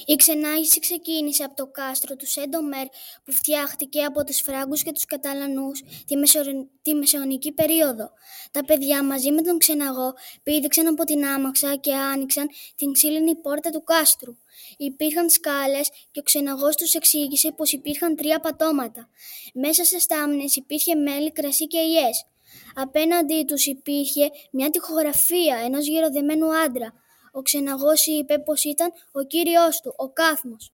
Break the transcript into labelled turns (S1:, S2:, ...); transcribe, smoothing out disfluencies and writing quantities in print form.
S1: Η ξενάγηση ξεκίνησε από το κάστρο του Σεντ-Ομέρ που φτιάχτηκε από τους Φράγκους και τους Καταλανούς τη μεσαιωνική περίοδο. Τα παιδιά μαζί με τον ξεναγό πήδηξαν από την άμαξα και άνοιξαν την ξύλινη πόρτα του κάστρου. Υπήρχαν σκάλες και ο ξεναγός τους εξήγησε πως υπήρχαν 3 πατώματα. Μέσα στις στάμνες υπήρχε μέλι, κρασί και ιές. Απέναντί τους υπήρχε μια τοιχογραφία ενός γεροδεμένου άντρα. Ο ξεναγός είπε πως ήταν ο κύριος του, ο Κάθμος.